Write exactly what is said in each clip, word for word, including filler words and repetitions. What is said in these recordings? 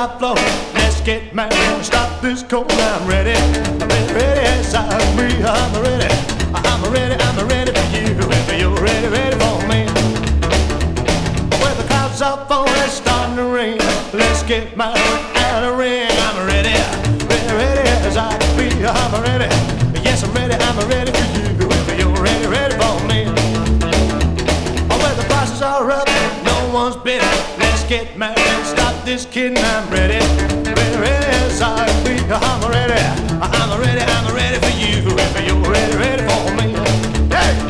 are flowing. Let's get married and stop this cold. I'm ready, I'm ready, ready as I can be. I'm ready, I'm ready, I'm ready for you. If you're ready, ready for me. Where the clouds are falling, it's starting to rain. Let's get married without a ring. I'm ready, ready, ready as I can be. I'm ready, yes I'm ready, I'm ready for you. If you're ready, ready for me. Where the prices are up, no one's bidding. Let's get married and stop this kidding. I'm ready, ready, ready as I can be. I'm ready, I'm ready, I'm ready for you. If you're ready, ready for me. Hey!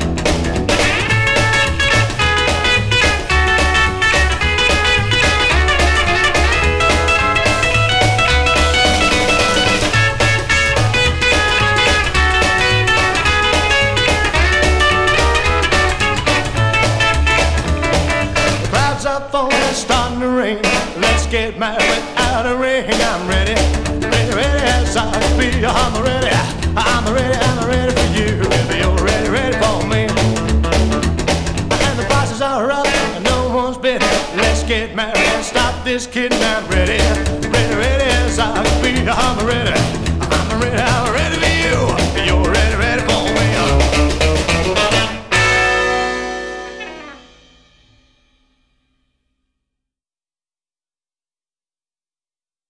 It's starting to rain. Let's get married without a ring. I'm ready, ready, ready as I can be. I'm ready, I'm ready, I'm ready for you. If you're ready, ready for me. And the prices are up, no one's bidding. Let's get married and stop this kidding. I'm ready, ready, ready as I can be. I'm ready, I'm ready, I'm ready.